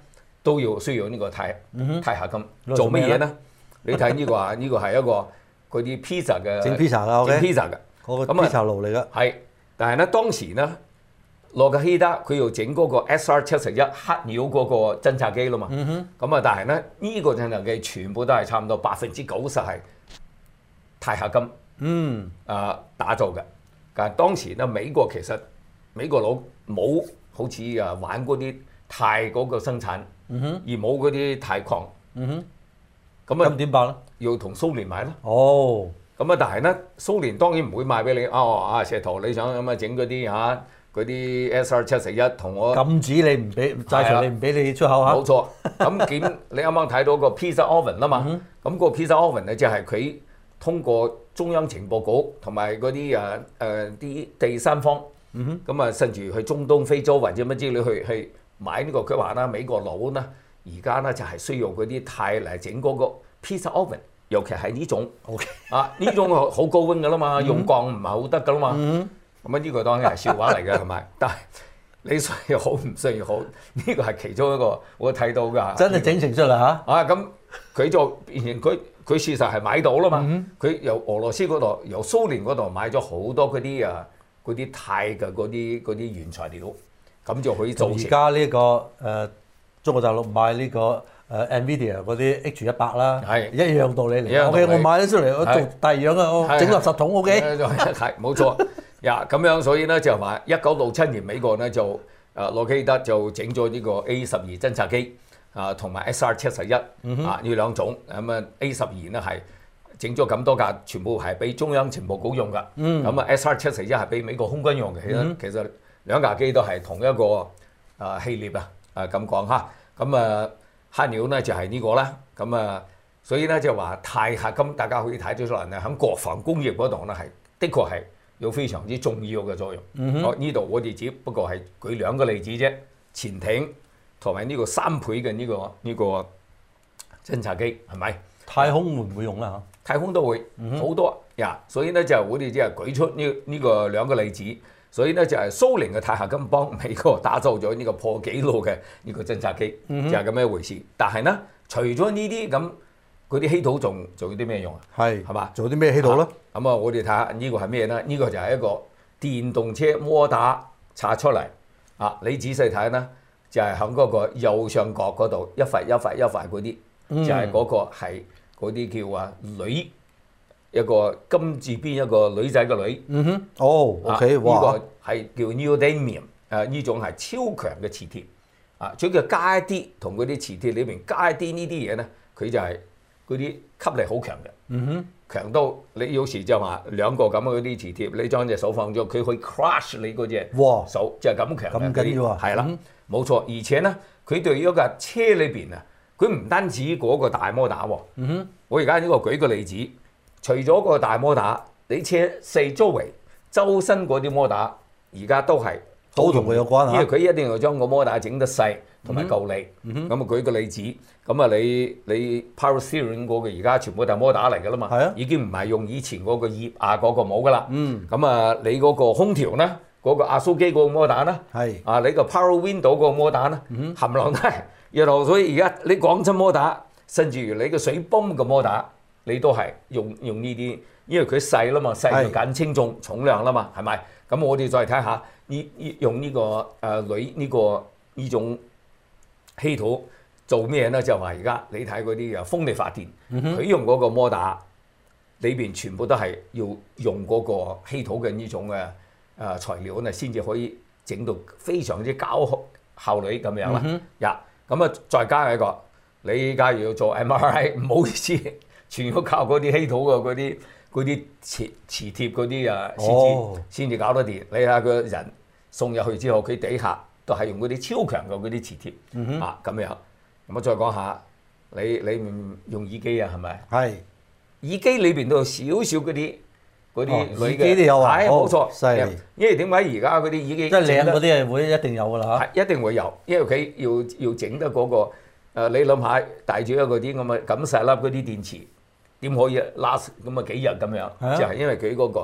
都要需要呢個鈦合金。做乜嘢咧？你睇呢個啊，呢個係一個嗰啲 pizza 嘅整 pizza 㗎，OK？ 整 pizza 嘅， 嗰個 pizza 爐嚟㗎。 係，但係咧當時咧，洛克希德佢要整嗰個 SR-71黑鳥嗰個偵察機啦嘛。咁啊，但係咧呢個偵察機全部都係差唔多90%係鈦合金打造嘅。但係當時咧美國其實美國佬冇好似玩嗰啲鈦嗰個生產，而冇嗰啲鈦礦。咁點辦咧？ 要同蘇聯買咯。 哦， 咁啊，但係咧，蘇聯當然唔會賣俾你。石頭你想咁啊整嗰啲嗰啲 SR-71同我禁止你唔俾，制裁你唔俾你出口嚇。 冇錯。咁你啱啱睇到個 pizza oven 啦嘛。咁個 pizza oven 咧就係佢通過中央情報局同埋嗰啲啲第三方，咁啊甚至去中東、非洲或者乜之類去買呢個。佢話啦，美國佬咧而家咧就係需要嗰啲鈦嚟整嗰個 pizza oven， 尤其係呢種。OK。呢種好高溫㗎啦嘛，用鋼唔係好得㗎啦嘛。咁呢個當然係笑話嚟嘅，係咪？但係你需要好唔需要好，呢個係其中一個我睇到㗎。 真係整成出嚟嚇。 咁佢就變成佢事實係買到啦嘛。佢由俄羅斯嗰度、由蘇聯嗰度買咗好多嗰啲鈦嘅嗰啲原材料，咁就可以做成。 而家呢個中國大陸買呢個NVIDIA 嗰啲 H100啦，係一樣道理嚟。OK， 我買咗出嚟，我做第二樣啊，我整垃圾桶 OK。 係冇錯。咁樣，所以咧就話1967年美國咧就洛克希德就整咗呢個 A-12偵察機同埋 SR-71呢兩種。咁啊 A-12咧係整咗咁多架，全部係俾中央情報局用㗎。咁啊 SR-71係俾美國空軍用嘅。其實兩架機都係同一個系列咁講嚇。咁黑鳥咧就係呢個啦。咁所以咧就話鈦合金，大家可以睇到出嚟咧，喺國防工業嗰度咧係的確係有非常之重要嘅作用。呢度我哋只不過係舉兩個例子啫，潛艇同埋呢個3倍嘅呢個偵察機係咪？ 太空會唔會用啦？ 太空都會好多呀。所以咧就我哋只係舉出呢個兩個例子。所以咧就係蘇聯嘅鈦合金幫美國打造咗呢個破紀錄嘅呢個偵察機，就係咁樣一回事。但係咧，除咗呢啲咁，嗰啲稀土仲做啲咩用啊？係嘛？做啲咩稀土咧？咁我哋睇下呢個係咩咧？呢個就係一個電動車摩打拆出嚟。你仔細睇啦，就係喺嗰個右上角嗰度一塊嗰啲，就係嗰個係嗰啲叫鋁，一個金字邊一個女仔嘅女。OK， 哇！呢個係叫 neodymium， 呢種係超強嘅磁鐵。最緊要加一啲同嗰啲磁鐵裏邊加一啲呢啲嘢咧，佢就係嗰啲吸力好強嘅。強到你有時就話兩個咁嘅嗰啲磁鐵，你將隻手放咗，佢可以 crush 你嗰隻手，就係咁強嘅。咁緊要啊！係啦，冇錯。而且咧，佢對於一架車裏邊啊，佢唔單止嗰個大摩打喎。我而家呢個舉個例子。除咗個大摩打，你車四周圍周身嗰啲摩打，而家都同佢有關。因為佢一定要將個摩打整得細同埋夠力。咁舉個例子，你 power steering 嗰個而家全部都係摩打嚟㗎啦嘛。已經唔係用以前嗰個葉嗰個冇㗎啦。你嗰個空調咧，嗰個壓縮機嗰個摩打咧，你個 power window 嗰個摩打咧，冚唪唥都係。然後所以而家你講真摩打，甚至於你個水泵嘅摩打。你都係用呢啲，因為佢細啦嘛，細就減輕重量啦嘛，係咪？咁我哋再睇下用呢個鋁呢種稀土做咩咧？就話而家你睇嗰啲風力發電，佢用嗰個摩打裏邊全部都係要用嗰個稀土嘅呢種嘅材料咧，先至可以整到非常之高效率咁樣啦。咁再加一個，你假如要做 MRI， 唔好意思。全要靠嗰啲稀土嘅嗰啲磁貼嗰啲先至搞得掂。你睇下個人送入去之後，佢底下都係用嗰啲超強嘅嗰啲磁貼咁樣。咁我再講下，你唔用耳機啊？係咪？係耳機裏邊都有少少嗰啲耳機都有啊。係冇錯，犀利。因為點解而家嗰啲耳機即係靚嗰啲係會一定有㗎啦嚇。係一定會有，因為佢要整得嗰個你諗下帶住一個啲咁細粒嗰啲電池。點可以 last 咁幾日咁樣？就係因為佢嗰個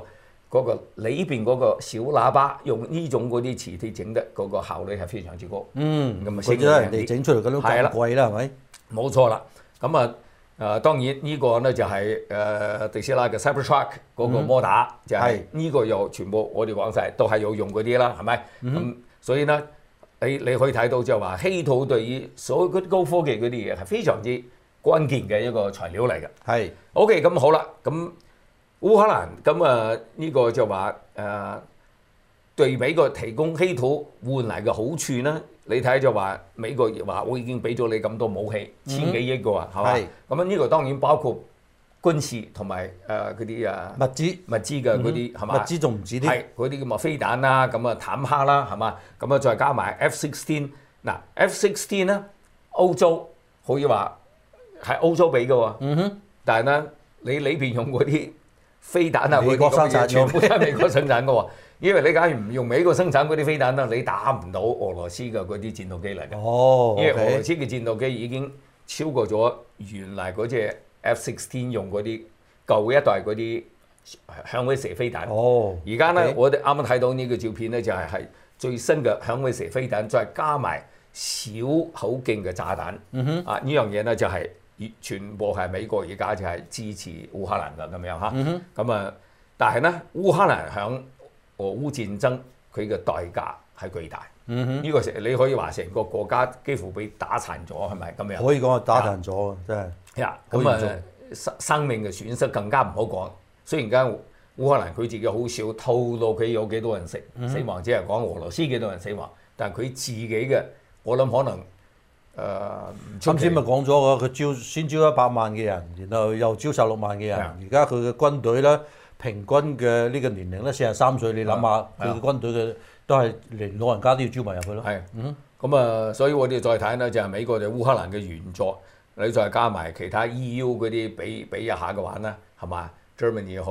嗰個裏邊嗰個小喇叭用呢種嗰啲磁鐵整得嗰個效率係非常之高。咁啊， 或者人哋整出嚟嗰種咁貴啦，係咪？ 冇錯啦。咁啊當然呢個咧就係特斯拉嘅 Cybertruck 嗰個摩打，就係呢個又全部我哋講晒都係有用嗰啲啦，係咪？咁所以咧，你可以睇到就係話稀土對於所有嗰啲高科技嗰啲嘢係非常之關鍵嘅一個材料嚟嘅。 係 OK， 咁好啦，咁烏克蘭咁呢個就話對美國提供稀土換嚟嘅好處咧，你睇就話美國話我已經俾咗你咁多武器，1000幾億嘅喎，係嘛？咁呢個當然包括軍事同埋嗰啲物資嘅嗰啲係嘛？ 物資仲唔止啲， 係嗰啲咁嘅飛彈啦，咁啊坦克啦，係嘛？咁啊再加埋 F-16，嗱 F-16咧，歐洲可以話係歐洲俾嘅喎，但係咧你裏邊用嗰啲飛彈啊， 美國生產全部都係美國生產嘅喎。因為你假如唔用美國生產嗰啲飛彈咧，你打唔到俄羅斯嘅嗰啲戰鬥機嚟嘅。因為俄羅斯嘅戰鬥機已經超過咗原來嗰隻 F-16用嗰啲舊一代嗰啲響尾蛇飛彈。而家咧，我哋啱啱睇到呢個照片咧，就係最新嘅響尾蛇飛彈，再加埋小口徑嘅炸彈。呢樣嘢咧就係全部係美國而家就係支持烏克蘭嘅咁樣嚇。咁但係咧烏克蘭響俄烏戰爭佢嘅代價係巨大，呢個你可以話成個國家幾乎被打殘咗，係咪咁樣？ 可以講係打殘咗，真係。 咁生命嘅損失更加唔好講。雖然間烏克蘭佢自己好少透露佢有幾多人死亡，只係講俄羅斯幾多人死亡，但係佢自己嘅，我諗可能啱先咪講咗㗎，佢先招100萬嘅人，然後又招16萬嘅人，而家佢嘅軍隊咧。平均嘅呢個年齡咧43歲，你諗下佢嘅軍隊嘅都係連老人家都要招埋入去咯。 咁所以我哋再睇咧就係美國對烏克蘭嘅援助，你再加埋其他 EU 嗰啲比一下嘅話咧，係嘛 ？Germany 又好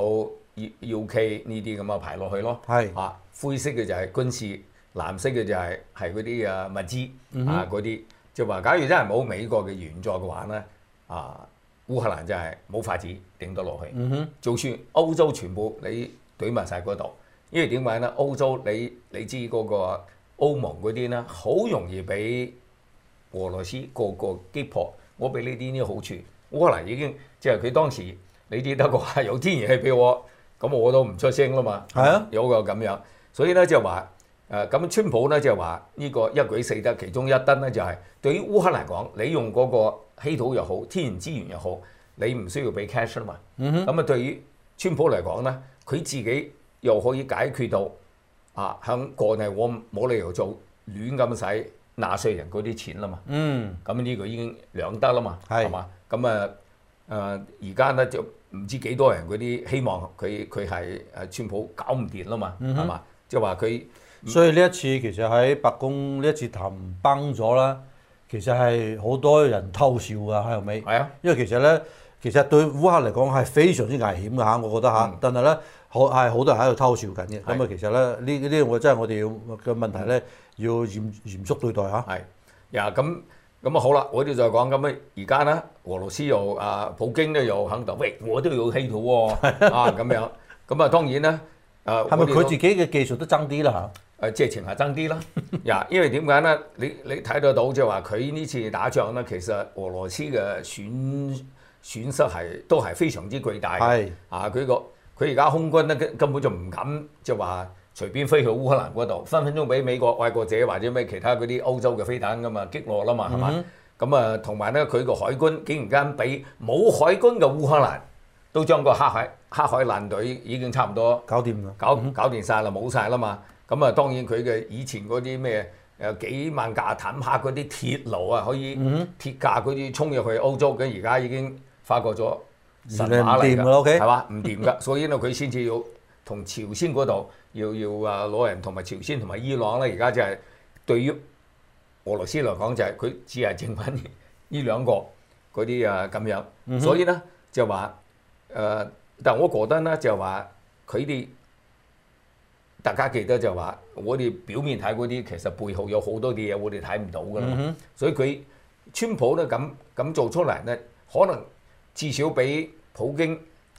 UK 呢啲咁排落去咯。灰色嘅就係軍事，藍色嘅就係嗰啲物資嗰啲，就話假如真係冇美國嘅援助嘅話咧，烏克蘭真係冇法子頂得落去，就算歐洲全部你懟埋晒嗰度，因為點解咧？歐洲你知嗰個歐盟嗰啲咧，好容易俾俄羅斯個擊破。我俾你啲好處，烏克蘭已經即係佢當時你知得個話有天然氣俾我，咁我都唔出聲啦嘛。有個咁樣，所以咧就話咁川普咧就話呢個一舉四得，其中一得咧就係對於烏克蘭講，你用嗰個稀土又好，天然資源又好，你唔需要俾 cash 啦嘛。咁對於川普嚟講咧，佢自己又可以解決到喺國內我冇理由做亂咁使納稅人嗰啲錢啦嘛。咁呢個已經兩得啦嘛，係嘛？咁而家咧就唔知幾多人嗰啲希望佢係川普搞唔掂啦嘛，係嘛？即係話佢。 所以呢一次其實喺白宮呢一次談崩咗啦，其實係好多人偷笑㗎喺後尾。因為其實對烏克蘭嚟講係非常之危險㗎嚇，我覺得嚇。但係咧好多人喺度偷笑緊嘅。咁其實咧呢我真係我哋要嘅問題咧要嚴肅對待嚇。 咁好啦，我哋再講咁而家咧俄羅斯又普京咧又肯定，喂我都要稀土喎咁樣。咁當然咧係咪佢自己嘅技術都爭啲啦嚇？ 即係情下爭啲啦，因為點解咧？你睇得到就話佢呢次打仗咧，其實俄羅斯嘅損失都係非常之巨大嘅。佢而家空軍咧根本就唔敢就話隨便飛去烏克蘭嗰度，分分鐘俾美國愛國者或者咩其他嗰啲歐洲嘅飛彈㗎嘛擊落啦嘛，係嘛？咁同埋咧佢個海軍竟然間比冇海軍嘅烏克蘭都將個黑海艦隊已經差唔多搞掂啦， 搞掂晒啦，冇晒啦嘛。咁當然佢嘅以前嗰啲咩幾萬架坦克嗰啲鐵路啊，可以鐵架嗰啲衝入去歐洲，咁而家已經發覺咗神話嚟㗎，係嘛？唔掂㗎，所以咧佢先至要同朝鮮嗰度要攞人，同埋朝鮮同埋伊朗咧，而家就係對於俄羅斯嚟講就係佢只係剩翻呢兩個嗰啲咁樣，所以咧就話但我覺得咧就話佢哋。大家記得就話，我哋表面睇嗰啲，其實背後有好多啲嘢，我哋睇唔到㗎啦。所以佢川普咧咁做出嚟咧，可能至少俾普京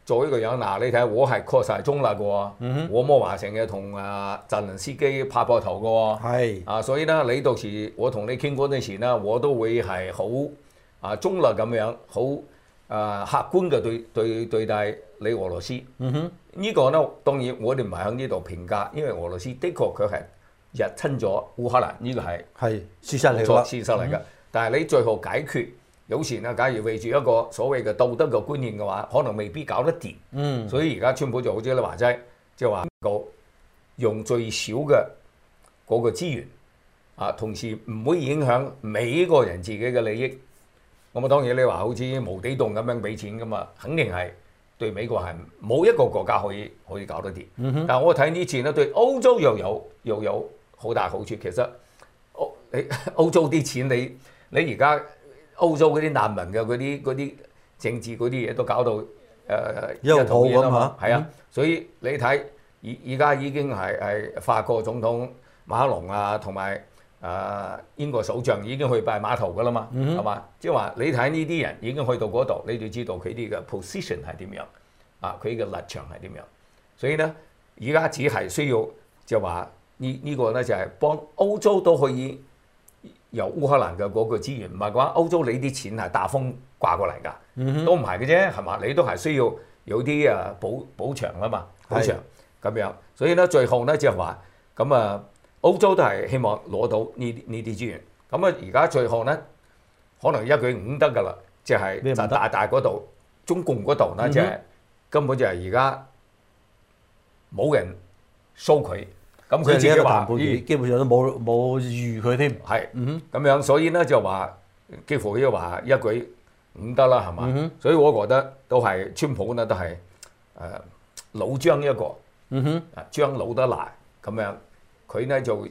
做一個人嗱，你睇我係確實係中立嘅喎，我冇話成日同澤連斯基拍膊頭嘅喎， 係所以咧你到時我同你傾嗰陣時咧，我都會係好中立咁樣，好客觀嘅對待你俄羅斯。呢個咧當然我哋唔係喺呢度評價，因為俄羅斯的確佢係入侵咗烏克蘭，呢個係事實嚟㗎， 事實嚟㗎。但係你最後解決。有時咧，假如為住一個所謂嘅道德嘅觀念嘅話，可能未必搞得掂。所以而家川普就好似你話齋，即係話能夠用最少嘅嗰個資源，同時唔會影響每一個人自己嘅利益。咁啊，當然你話好似無底洞咁樣俾錢㗎嘛，肯定係對美國係冇一個國家可以搞得掂。但係我睇呢次咧，對歐洲又有好大好處。其實歐洲啲錢你而家。歐洲嗰啲難民嘅嗰啲政治嗰啲嘢都搞到一套咁嘛， 係啊，所以你睇而家已經係法國總統馬克龍啊，同埋英國首相已經去拜碼頭㗎啦嘛，係嘛？即係話你睇呢啲人已經去到嗰度，你就知道佢哋嘅 position 係點樣，佢嘅立場係點樣。所以咧，而家只係需要就話呢個咧就係幫歐洲都可以。由烏克蘭嘅嗰個資源，唔係嘅話，歐洲你啲錢係大風掛過嚟㗎，都唔係嘅啫，係嘛？你都係需要有啲補償啊嘛，補償咁樣。所以咧，最後咧就係話咁歐洲都係希望攞到呢啲資源。咁而家最後咧，可能一舉五得㗎啦，即係就大嗰度，中共嗰度咧，即係根本就係而家冇人收佢。咁佢自己話， 基本上都冇預佢添。 係，咁樣，所以咧就話幾乎要話一舉五得啦，係嘛？所以我覺得都係川普咧都係老將一個，將老得嚟咁樣，佢咧就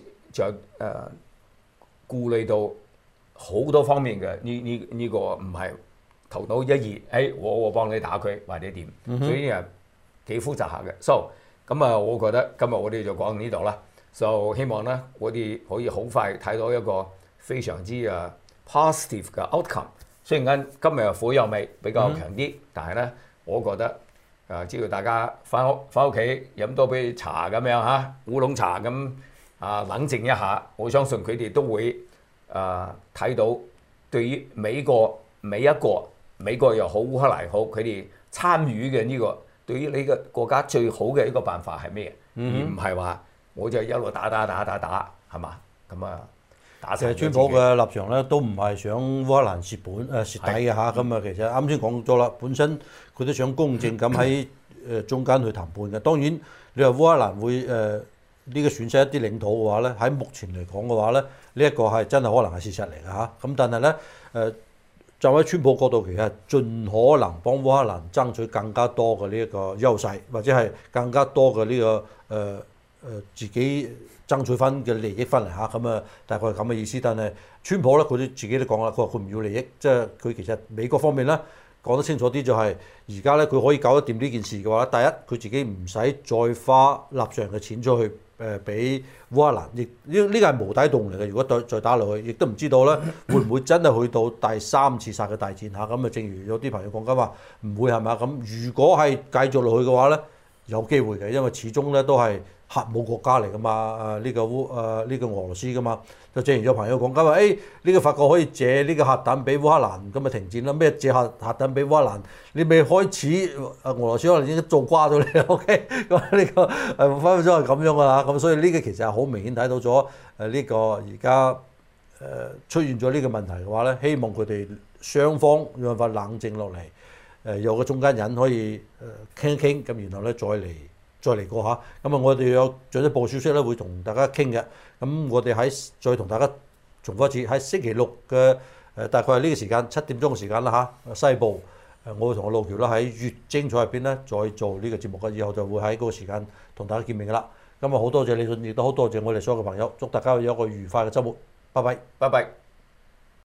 顧慮到好多方面嘅呢個唔係頭腦一熱，我幫你打佢或者點，所以幾複雜下嘅。So咁我覺得今日我哋就講呢度啦。就希望咧，我哋可以好快睇到一個非常之positive 嘅 outcome。雖然今日火藥味比較強啲，但係咧，我覺得只要大家翻屋企飲多杯茶咁樣嚇，烏龍茶咁冷靜一下，我相信佢哋都會睇到對於美國又好，烏克蘭好，佢哋參與嘅呢個。對於你嘅國家最好嘅一個辦法係咩？而唔係話我就一路打，係嘛？咁打成。 川普嘅立場咧，都唔係想烏克蘭蝕底嘅嚇。咁其實啱先講咗啦，本身佢都想公正咁喺中間去談判嘅。當然你話烏克蘭會呢個損失一啲領土嘅話咧，喺目前嚟講嘅話咧，呢一個係真係可能係事實嚟嘅嚇。咁但係咧站喺川普角度，其實盡可能幫烏克蘭爭取更加多嘅呢一個優勢，或者係更加多嘅呢個自己爭取翻嘅利益翻嚟嚇。咁大概係咁嘅意思。但係川普咧，佢都自己都講啦，佢話佢唔要利益，即係佢其實美國方面咧講得清楚啲，就係而家咧佢可以搞得掂呢件事嘅話，第一佢自己唔使再花納稅人嘅錢出去。俾烏克蘭，亦呢個係無底洞嚟嘅。如果再打落去，亦都唔知道咧，會唔會真係去到第三次殺嘅大戰嚇？咁正如有啲朋友講緊話，唔會係嘛？咁如果係繼續落去嘅話咧，有機會嘅，因為始終咧都係核武國家嚟噶嘛。呢個俄羅斯噶嘛。就正如有朋友講緊話，呢個法國可以借呢個核彈俾烏克蘭，咁咪停戰啦。咩借核彈俾烏克蘭？你未開始，俄羅斯可能已經做瓜咗你啦。OK，咁呢個分分鐘係咁樣噶啦。咁所以呢個其實係好明顯睇到咗呢個而家出現咗呢個問題嘅話咧，希望佢哋雙方有辦法冷靜落嚟，有個中間人可以傾一傾，咁然後咧再嚟過嚇。咁我哋有進一步消息咧，會同大家傾嘅。咁我哋再同大家重複一次，喺星期六嘅大概係呢個時間7點鐘嘅時間啦嚇，西部我會同路橋啦喺越精彩入邊咧再做呢個節目嘅，以後就會喺嗰個時間同大家見面噶啦。咁好多謝李信，亦都好多謝我哋所有嘅朋友，祝大家有一個愉快嘅週末，拜拜， 拜拜。